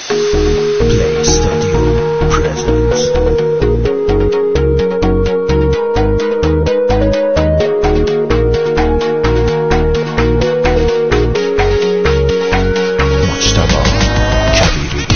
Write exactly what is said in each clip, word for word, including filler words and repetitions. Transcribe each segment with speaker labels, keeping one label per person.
Speaker 1: Play Studio presents مجتبی کبیری.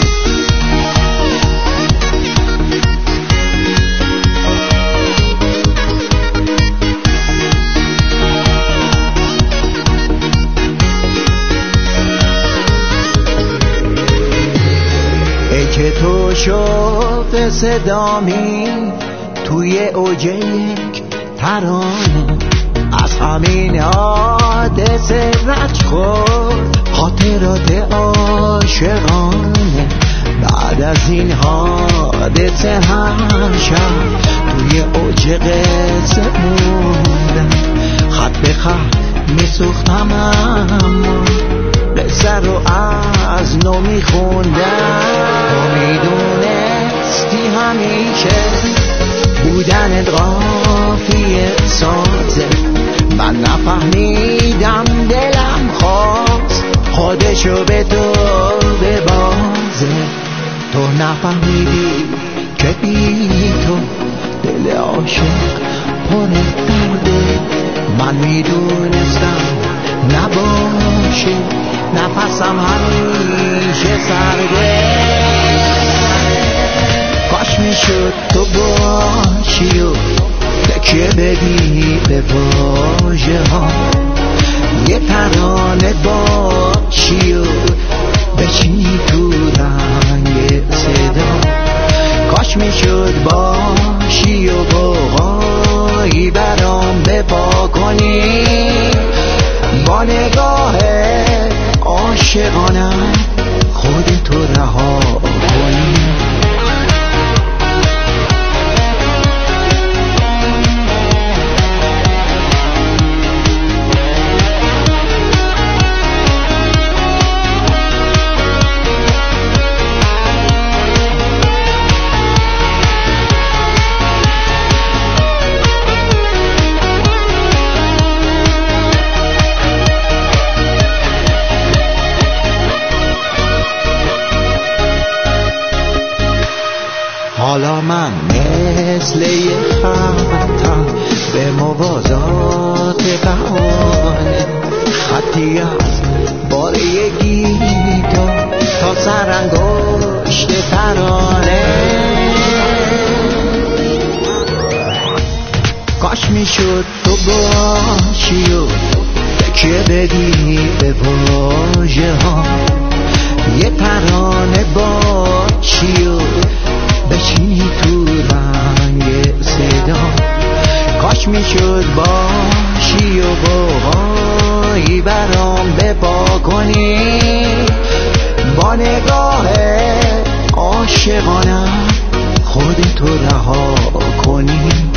Speaker 1: ای که تو شوق صدامی توی اوج یک ترانه، از همین حادثه رنج خورد خاطرات عاشقانه. بعد از این حادثه هم شب توی اوج قصه موندم، خط به خط میسوختم اما قصه رو از نو میخوندم. تو میدونستی همیشه بودنت قافیه سازه، من نفهمیدم دلم خواست خودشو به تو ببازه. تو نفهمیدی که بی تو دل عاشق پر درده، من میدونستم نباشه نفسم همیشه سرده. کاش میشد تو باشی و تکیه بدی به واژه ها، یه ترانه باشی و بچینی تو رنگ صدا. کاش میشد باشی و بغایی برام بپا کنی، با نگاه عاشقانم خودتو رها کنی. حالا من مثل یه خطم به موازات بهانه، خطی از بار یه گیتار تا سرانگشت ترانه. کاش میشد تو باشی و تکیه بدی به واژه ها، یه ترانه باشی و بچینی تو رنگ صدا. کاش میشد باشی و بغایی برام بپا کنی، با نگاه عاشقانم خودتو رها کنی.